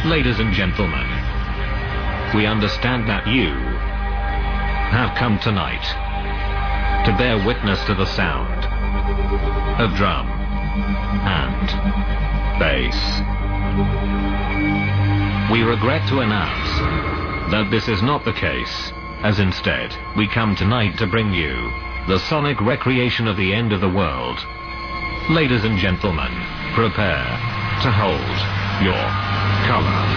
Ladies and gentlemen, we understand that you have come tonight to bear witness to the sound of drum and bass. We regret to announce that this is not the case, as instead, we come tonight to bring you the sonic recreation of the end of the world. Ladies and gentlemen, prepare to hold your color.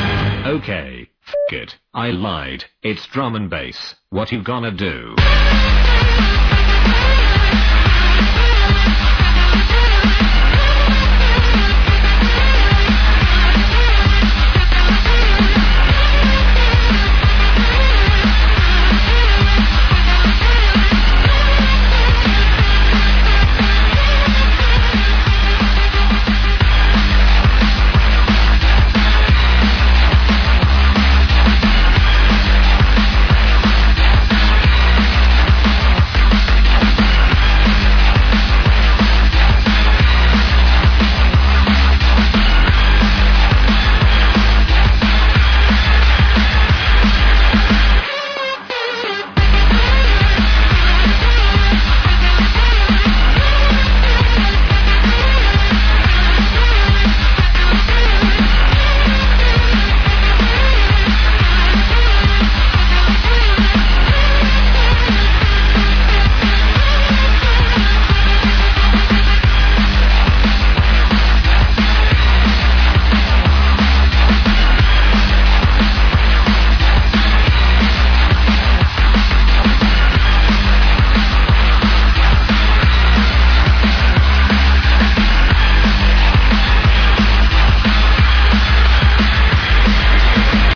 Okay, f*** it, I lied, it's drum and bass, what you gonna do?